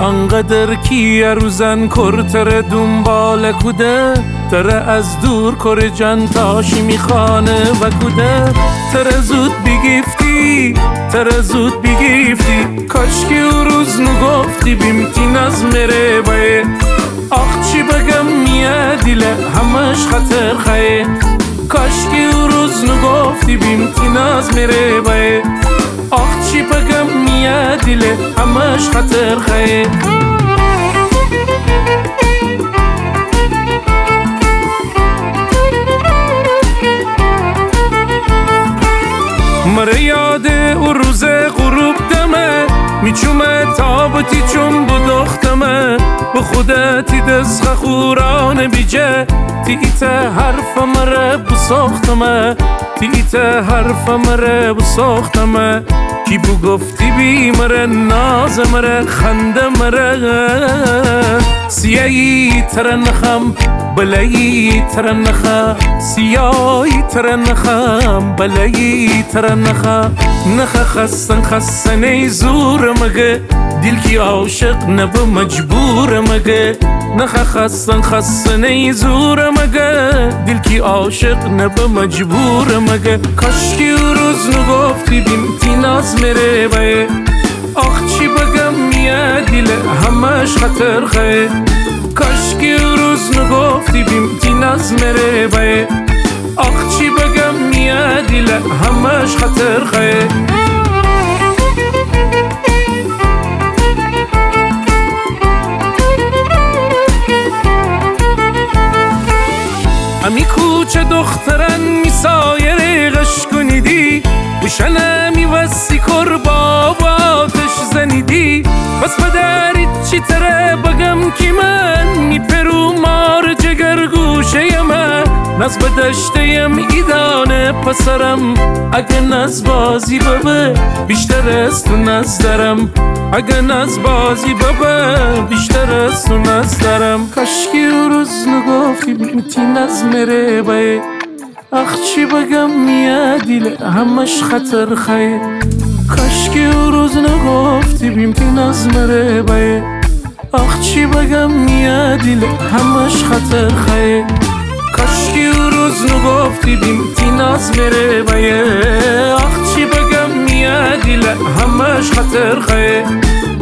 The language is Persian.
انقدر کی روزن کر تره دنبال کوده تره از دور کر جان تاشی میخانه و کوده تره زود بگیفتی تره زود بگیفتی کاش که او روز نگفتی بیمتین از مره بایه آخ چی بگم میه دیله همش خطر خیه کاش که او روز نگفتی بیمتین از مره بایه آخ چی بگم میه دیله همش خطر خیه مره یاده او روز غروب دمه میچومه تابتی چون بدختمه به خودتی دست خوران بیجه تیت حرف مره بساختمه تیت حرف مره بساختمه کی بو گفتی بی مره ناز مره خنده مره سیایی تر نخم بلایی تر نخم سیایی تر نخم بلایی تر نخم نخ خستن زور مگه دل کی عاشق نب مجبور مگه نخ خستن زور مگه دل کی عاشق نب مجبور مگه کاش کی روز نگفتی بیمتی ناز میره بایه آخ چی بگم میه دل همش خطر خیه کاش کی روز نگفتی بیمتی ناز میره بایه آخ چی بگم میه دل همش خطر خیه امی کوچه دخترن می سایر غش کنیدی بوشنه می وسی کر باباتش زنیدی بس بدارید چی تره بگم کی من می پرو مار جگر گوشه من ناز بدشتیم ایدانه پسرم اگه ناز بازی ببه بیشتر از تو ناز دارم اگه ناز بازی ببه بیشتر از تو ناز دارم کاش که او روز نگفتی بیمتی ناز میره بایه آخ چی بگم میه دیله همش خطر خیه کاش که او روز نگفتی بیمتی ناز میره بایه آخ چی بگم میه دیله همش خطر خیه کاش که او روز نگفتی بیمتی ناز میره بایه آخ چی بگم میه دیله همش خطر خیه